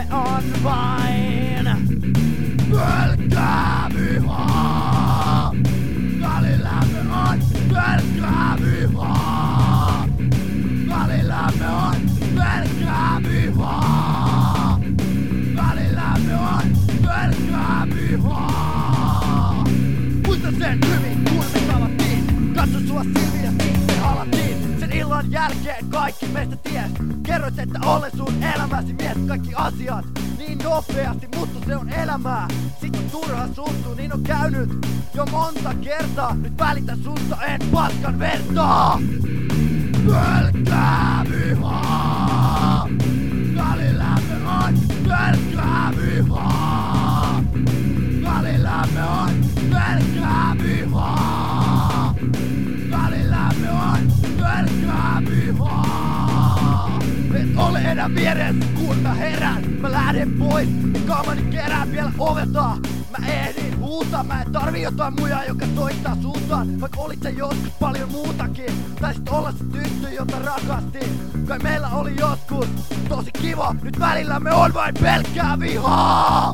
on vain pelkkää vihaa. Välilämme on pelkkää vihaa. Välilämme on pelkkää vihaa. Välillämme on pelkkää vihaa. Muistan sen hyvin, kun me tavattiin. Katso sua silmiin ja sitten halattiin. Sen illan jälkeen kaikki meistä ties. Kerroit, että olen sun elämäsi mies. Kaikki asiat niin nopeasti, mutta se on elämää. Sit on turha suuttua, niin on käynyt jo monta kertaa. Nyt välitä susta, en paskan vertaa. Pelkkää vihaa. Välillämme on pelkkää vihaa. Välillämme on pelkkää vihaa. Välillämme on pelkkää vihaa. Et ole enää vieressä, kun mä herään. Mä lähden pois ja kamani kerään vielä ovelta. Mä ehdin huutaa, mä en tarvii jotain muijaa, joka soittaa suuntaan. Vaikka olit sä joskus paljon muutakin. Taisit olla se tyttö, jota rakastin. Kai meillä oli joskus tosi kiva. Nyt välillämme on vain pelkkää vihaa.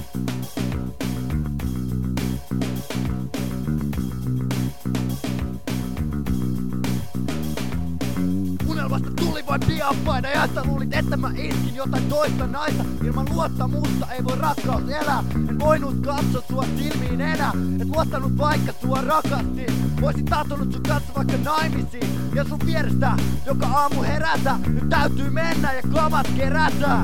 Unelmasta tuli vain pianpaina ja sä luulit, että mä iskin jotain toista naista. Ilman luottamusta ei voi rakkaus elää. En voinut katsoa sua silmiin enää. Et luottanut vaikka sua rakastin. Voisin tahtonut sun kanssa vaikka naimisiin. Ja sun vierestä joka aamu herätä. Nyt täytyy mennä ja kamat kerätä.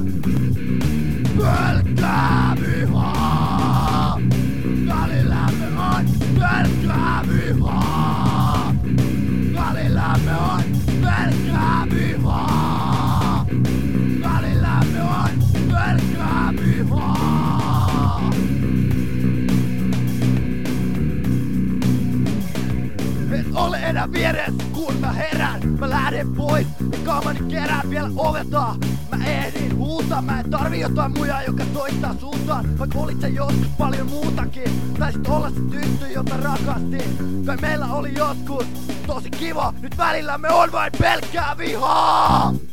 Pelkkää vihaa. Välillämme on pelkkää vihaa. Välillämme on pelkkää vihaa. Välillämme on pelkkää vihaa. Et ole enää vieressä, kun mä herään. Mä lähden pois ja kamani kerään vielä ovelta. Mä ehdin huutaa, mä en tarvii jotain muijaa, joka soittaa suuntaan. Vaikka olit sä joskus paljon muutakin. Taisit olla se tyttö, jota rakastin. Kai meillä oli joskus tosi kiva. Nyt välillämme on vain pelkkää vihaa.